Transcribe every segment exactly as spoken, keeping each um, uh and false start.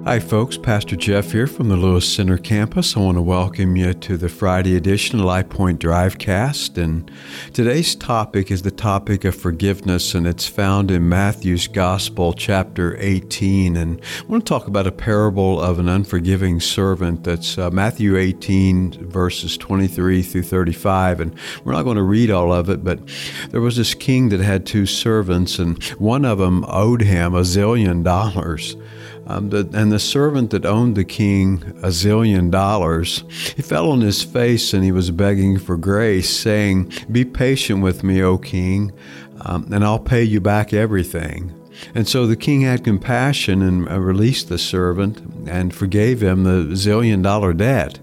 Hi folks, Pastor Jeff here from the Lewis Center campus. I want to welcome you to the Friday edition of Life Point Drivecast, and today's topic is the topic of forgiveness, and it's found in Matthew's Gospel, chapter eighteen, and I want to talk about a parable of an unforgiving servant. That's uh, Matthew eighteen, verses twenty-three through thirty-five, and we're not going to read all of it, but there was this king that had two servants, and one of them owed him a zillion dollars. Um, the, and the servant that owned the king a zillion dollars, he fell on his face and he was begging for grace, saying, "Be patient with me, O king, um, and I'll pay you back everything." And so the king had compassion and uh, released the servant and forgave him the zillion dollar debt.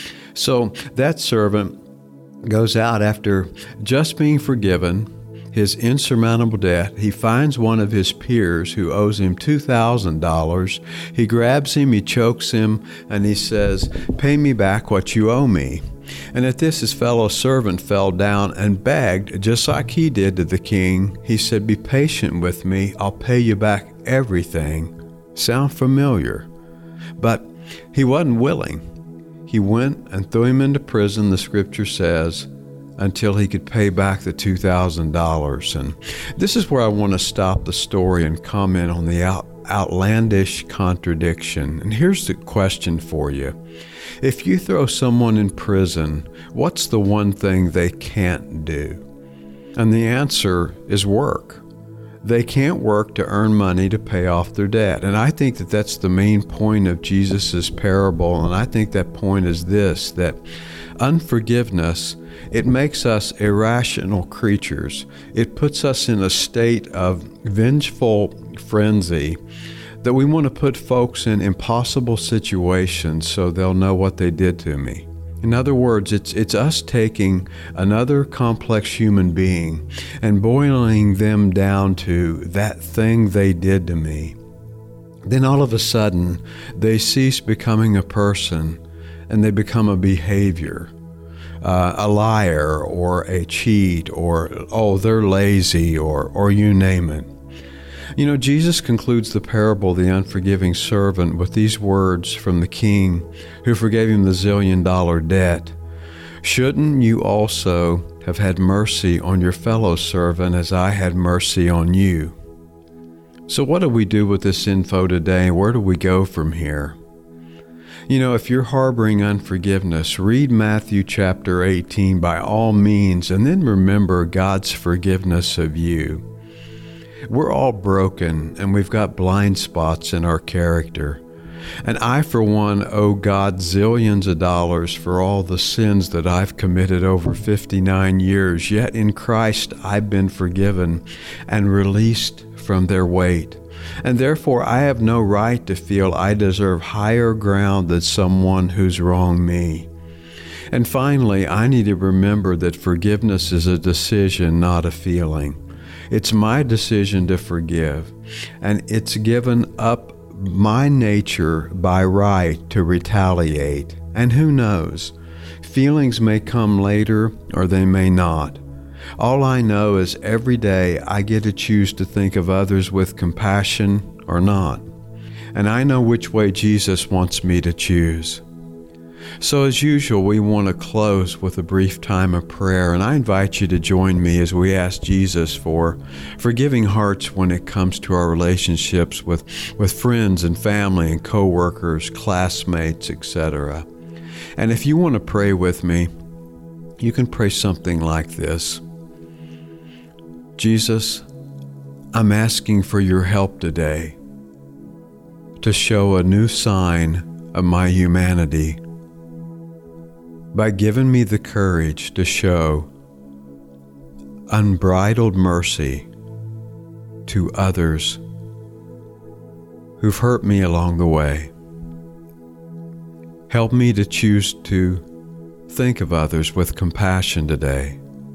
So that servant goes out after just being forgiven his insurmountable debt. He finds one of his peers who owes him two thousand dollars. He grabs him, he chokes him, and he says, "Pay me back what you owe me." And at this, his fellow servant fell down and begged, just like he did to the king. He said, "Be patient with me, I'll pay you back everything." Sound familiar? But he wasn't willing. He went and threw him into prison, the scripture says, until he could pay back the two thousand dollars. And this is where I want to stop the story and comment on the out, outlandish contradiction. And here's the question for you. If you throw someone in prison, what's the one thing they can't do? And the answer is work. They can't work to earn money to pay off their debt. And I think that that's the main point of Jesus's parable. And I think that point is this, that unforgiveness, it makes us irrational creatures. It puts us in a state of vengeful frenzy that we want to put folks in impossible situations so they'll know what they did to me. In other words, it's it's us taking another complex human being and boiling them down to that thing they did to me. Then all of a sudden, they cease becoming a person and they become a behavior. Uh, a liar or a cheat or, oh, they're lazy or, or you name it. You know, Jesus concludes the parable of the unforgiving servant with these words from the king who forgave him the zillion dollar debt. "Shouldn't you also have had mercy on your fellow servant as I had mercy on you?" So what do we do with this info today? Where do we go from here? You know, if you're harboring unforgiveness, read Matthew chapter eighteen by all means, and then remember God's forgiveness of you. We're all broken, and we've got blind spots in our character. And I, for one, owe God zillions of dollars for all the sins that I've committed over fifty-nine years, yet in Christ I've been forgiven and released from their weight. And therefore, I have no right to feel I deserve higher ground than someone who's wronged me. And finally, I need to remember that forgiveness is a decision, not a feeling. It's my decision to forgive, and it's given up my nature by right to retaliate. And who knows? Feelings may come later or they may not. All I know is every day I get to choose to think of others with compassion or not. And I know which way Jesus wants me to choose. So as usual, we want to close with a brief time of prayer, and I invite you to join me as we ask Jesus for forgiving hearts when it comes to our relationships with, with friends and family and co-workers, classmates, et cetera. And if you want to pray with me, you can pray something like this. Jesus, I'm asking for your help today to show a new sign of my humanity by giving me the courage to show unbridled mercy to others who've hurt me along the way. Help me to choose to think of others with compassion today,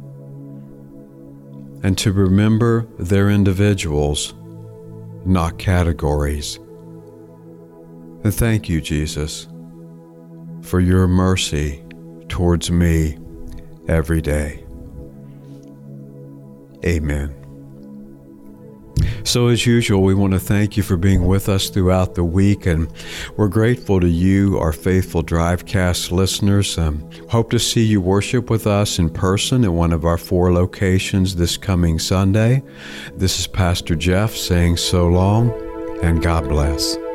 and to remember they're individuals, not categories. And thank you, Jesus, for your mercy towards me every day. Amen. So So as usual, we want to thank you for being with us throughout the week, and we're grateful to you, our faithful Drivecast listeners. Um, hope to see you worship with us in person at one of our four locations this coming Sunday. This is Pastor Jeff saying so long, and God bless.